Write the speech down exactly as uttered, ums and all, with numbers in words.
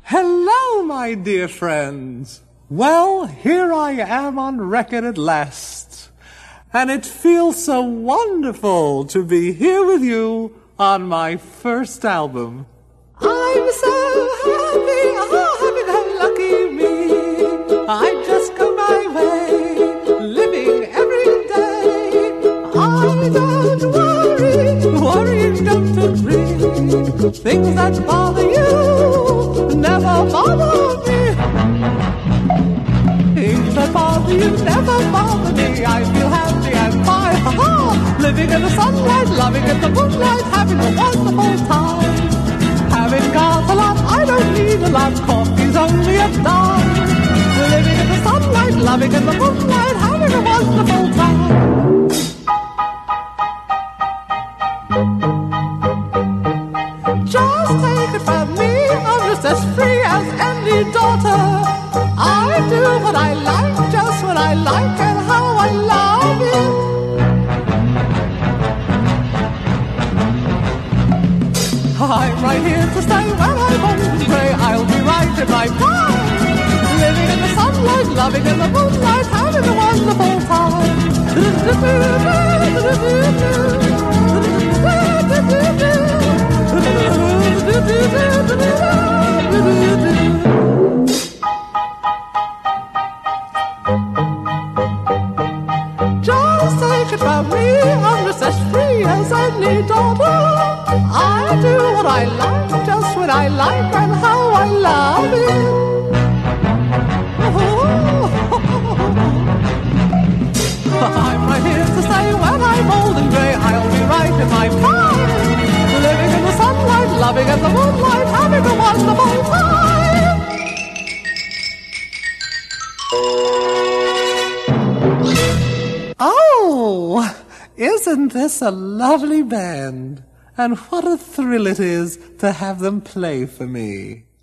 Hello, my dear friends. Well, here I am on record at last. And it feels so wonderful to be here with you on my first album. I'm so happy, oh, happy, how lucky me. I just go my way, living every day. I don't worry, worrying don't agree. Things that bother you never bother me. Things that bother you never bother me. I feel happy and fine, ha-ha. Living in the sunlight, loving in the moonlight, having a wonderful time. Having got a lot, I don't need a lot. Coffee's only a dime. Living in the sunlight, loving in the moonlight, having a wonderful time. Just take it from me, I'm just as free as any daughter. I do what I like, just what I like, and how I love it. I'm right here to stay when I'm old and grey. I'll be right in my prime, living in the sunlight, loving in the moonlight, having a wonderful time. Just take it from me, I'm just as free as any daughter. I do what I like, just what I like, and how I love it. I'm right here to stay when I'm old and grey. I'll be right in my prime, living in the sunlight, loving in the moonlight, having a wonderful time. Oh, isn't this a lovely band? And what a thrill it is to have them play for me.